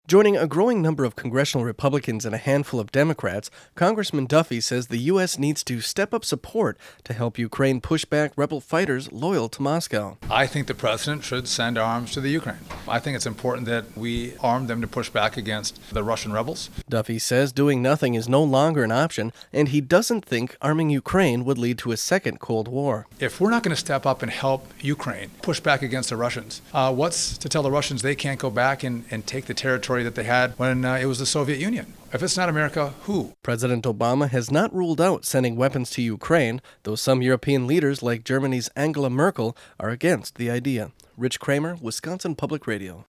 Joining a growing number of congressional Republicans and a handful of Democrats, Congressman Duffy says the U.S. needs to step up support to help Ukraine push back rebel fighters loyal to Moscow. I think the president should send arms to the Ukraine. I think it's important that we arm them to push back against the Russian rebels. Duffy says doing nothing is no longer an option, and he doesn't think arming Ukraine would lead to a second Cold War. If we're not going to step up and help Ukraine push back against the Russians, what's to tell the Russians they can't go back and take the territory that they had when it was the Soviet Union? If it's not America, who? President Obama has not ruled out sending weapons to Ukraine, though some European leaders like Germany's Angela Merkel are against the idea. Rich Kramer, Wisconsin Public Radio.